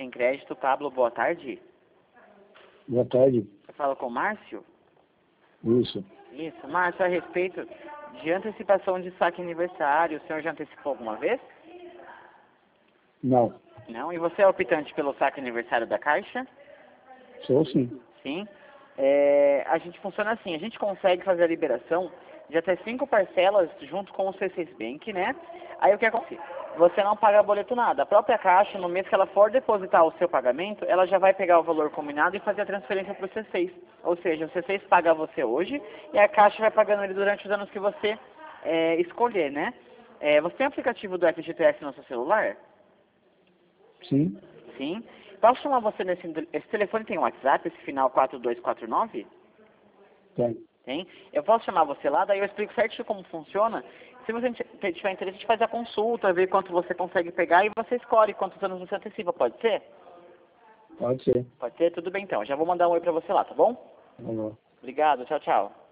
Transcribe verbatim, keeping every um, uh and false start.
Sem Crédito. Pablo, boa tarde. Boa tarde. Eu falo com o Márcio? Isso. Isso. Márcio, a respeito de antecipação de saque aniversário, o senhor já antecipou alguma vez? Não. Não? E você é optante pelo saque aniversário da Caixa? Sou sim. Sim. É, a gente funciona assim, a gente consegue fazer a liberação de até cinco parcelas junto com o C seis Bank, né? Aí o que acontece? Você não paga boleto nada. A própria Caixa, no mês que ela for depositar o seu pagamento, ela já vai pegar o valor combinado e fazer a transferência para o C seis. Ou seja, o C seis paga você hoje e a Caixa vai pagando ele durante os anos que você é, escolher, né? É, você tem o aplicativo do F G T S no seu celular? Sim. Sim. Posso chamar você nesse... Esse telefone tem um WhatsApp, esse final quatro dois quatro nove? Tem. Tem? Eu posso chamar você lá, daí eu explico certinho como funciona. Se você tiver interesse, a gente faz a consulta, ver quanto você consegue pegar e você escolhe quantos anos você antecipa, pode ser? Pode ser. Pode ser? Tudo bem então. Já vou mandar um oi pra você lá, tá bom? Vamos lá. Obrigado, tchau, tchau.